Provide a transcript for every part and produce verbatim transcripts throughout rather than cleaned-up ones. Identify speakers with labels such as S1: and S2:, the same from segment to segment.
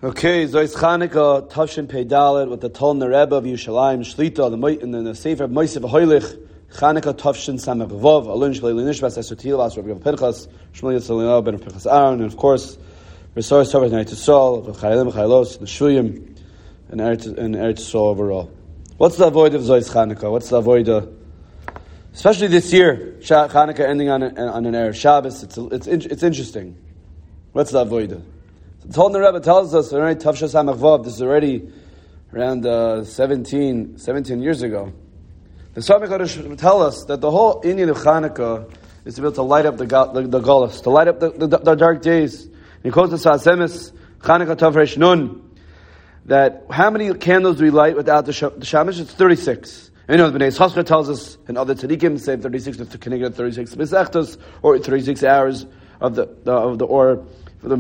S1: Okay, Zois Chanukah, Tavshin Pei Dalet, with the Tolner Rebbe of Yerushalayim, Shlita, the Moit, and then the Sefer of Moisef Hoilich, Chanukah Tavshin Samech Vov, Alun Shlei Nishbas Esotil, Vas Rabbi Pinchas, Shmuel Yitzalino Ben Pinchas Aaron, and of course, Resor Sover Eretz Yisrael, Chayalim Chayalos, the Shuyim, and Eretz and Eretz Yisrael overall. What's the avoid of Zois Chanukah? What's the avoid of, especially this year, Chanukah ending on an, on an Erev Shabbos? It's it's it's interesting. What's the avoid? The Tolner Rebbe tells us, already Tavshin Samech Vav, this is already around uh, seventeen, seventeen years ago. The Sfar Kodesh tell us that the whole Indian of Chanukah is to be able to light up the the, the Golos, to light up the, the, the dark days. And he quotes the Sfas Emes, Chanukah Tov Reish Nun, that how many candles do we light without the, sh- the Shamash? It's thirty-six. And you know, the Bnei Yisachar tells us, and other tzaddikim say thirty-six to connect thirty-six Mesechtos, or thirty-six hours of the, the of the or. From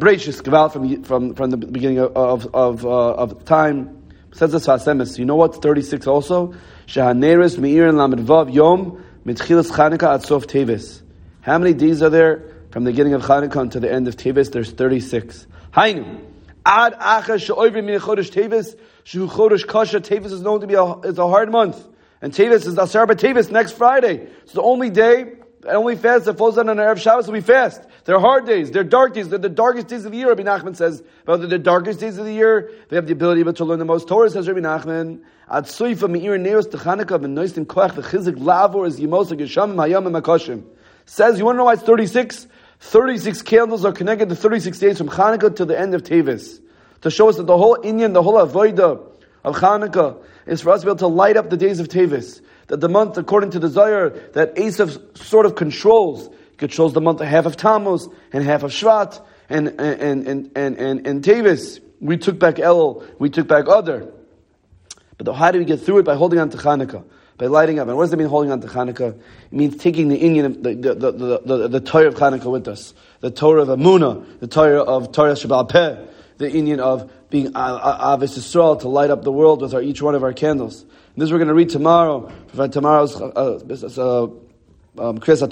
S1: from from the beginning of of of, uh, of time, says the Sfas Emes. You know what? Thirty-six also. Shehaneres meir and lamed vav yom mitchilas Chanukah at sof Tevis. How many days are there from the beginning of Chanukah until the end of Tevis? There's thirty-six. Hainu ad achar she'oivrim min chodesh Tevis shehu chodesh kasha. Tevis is known to be a is a hard month, and Tevis is Asar B'Tevis next Friday. It's the only day. The only fast that falls on an Erev Shabbos will be fast. They're hard days. They're dark days. They're the darkest days of the year, Rabbi Nachman says. But they're the darkest days of the year. They have the ability to learn the most Torah, says Rabbi Nachman. Ad soifa me'ir neos techanukah v'noistim koach v'chizik lavor is yimosa geshamim hayam v'makoshim. Says, you want to know why it's thirty-six? thirty-six candles are connected to thirty-six days from Chanukah to the end of Tevis. To show us that the whole Inyan, the whole Avodah of Chanukah is for us to be able to light up the days of Tevis. That the month, according to the Zohar, that Esav sort of controls, controls the month of half of Tammuz and half of Shvat and and and and and, and Tevis. We took back Elul, we took back Adar. But the, how do we get through it? By holding on to Chanukah, by lighting up. And what does it mean, holding on to Chanukah? It means taking the Inyan, the the the the, the, the Torah of Chanukah with us, the Torah of Amunah, the Torah of Torah Sheba'al Peh, the Inyan of being Ahavas Yisrael, to light up the world with our each one of our candles. And this we're going to read tomorrow, for tomorrow's uh, uh, um, Kriyas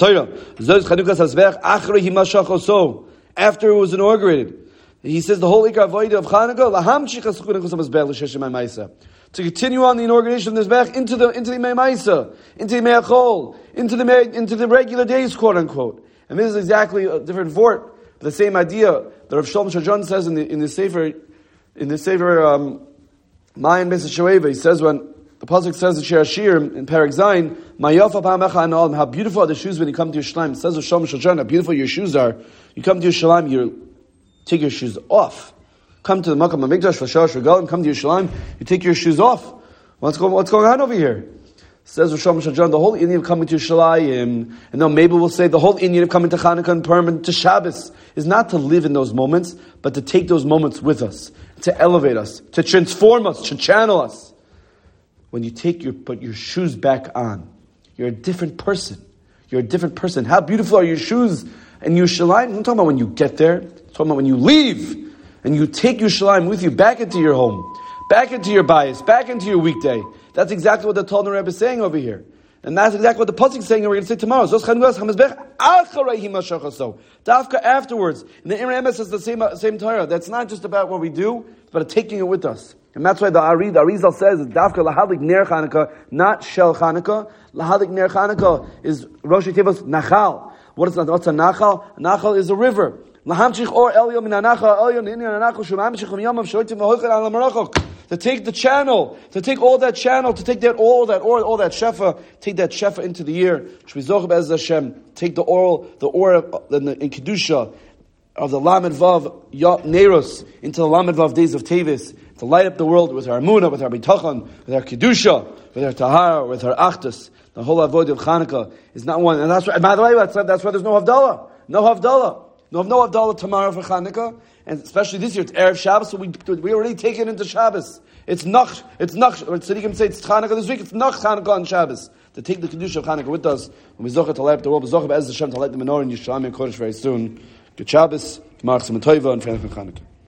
S1: HaTorah. After it was inaugurated, he says the whole Ikar Avodah of Chanukah, to continue on the inauguration of the Mizbech into the into the Meimaisa, into the Me'achol, into the into the regular days, quote unquote. And this is exactly a different vort, but the same idea that Rav Shalom Shadron says in the in the Sefer in the Sefer um, Mayan Beis Shoeva. He says when the pasuk says the Shir Ashir in Perek Zayin, "Mayafa pa'amecha anal." How beautiful are the shoes when you come to Yerushalayim. It says Rav Shalom Shadron, how beautiful your shoes are. You come to Yerushalayim, you take your shoes off. Come to the Makam HaMikdash, Lashash Regalim, come to Yerushalayim, you take your shoes off. What's going, what's going on over here? Says Rosh Hashanah, the whole Indian of coming to Yerushalayim, and then maybe we'll say the whole Indian of coming to Chanukah and Purim and to Shabbos is not to live in those moments, but to take those moments with us, to elevate us, to transform us, to channel us. When you take your, put your shoes back on, you're a different person. You're a different person. How beautiful are your shoes in Yerushalayim? I'm not talking about when you get there. I'm talking about when you leave. And you take Yerushalayim with you back into your home, back into your bias, back into your weekday. That's exactly what the Tolner Rebbe is saying over here. And that's exactly what the pasuk is saying, and we're going to say tomorrow. Dafka afterwards. And the Imre Emes is the same, same Torah. That's not just about what we do, but taking it with us. And that's why the Ari, the Arizal says, Dafka lahadlik ner Chanukah, not shel Chanukah. Lahadlik ner Chanukah is Rosh Tevos Nachal. What is that? What's a Nachal? Nachal is a river. Lahamchich or Elyo min Anachal, Elyo min Anachal, Shumamchich from Yamav Shoitim Lahochel Al Marachok. To take the channel, to take all that channel, to take that all that oil, all that shefa, take that shefa into the year. Shmizoch Be'ez Hashem, take the oil, the oil in, the, in Kedusha of the Lamed Vav Neros into the Lamed Vav days of Tevis, to light up the world with our Amunah, with our Bitachon, with our Kedusha, with our Tahara, with our Achdus. The whole avodah of Chanukah is not one, and that's why, by the way, that's, that's why there's no Havdalah. No Havdalah. No, no Havdalah tomorrow for Chanukah, and especially this year, it's Erev Shabbos, so we we already take it into Shabbos. It's Nach, it's Nach, Tzadikim say it's Chanukah this week, it's Nach Chanukah on Shabbos. To take the Kedusha of Chanukah with us, and we zoch to light up the world, we zoch Be'ez Hashem to light the menorah in Yerushalayim and Kodesh very soon. Good Shabbos, Gemara Chesed Toiva, and Chanukah.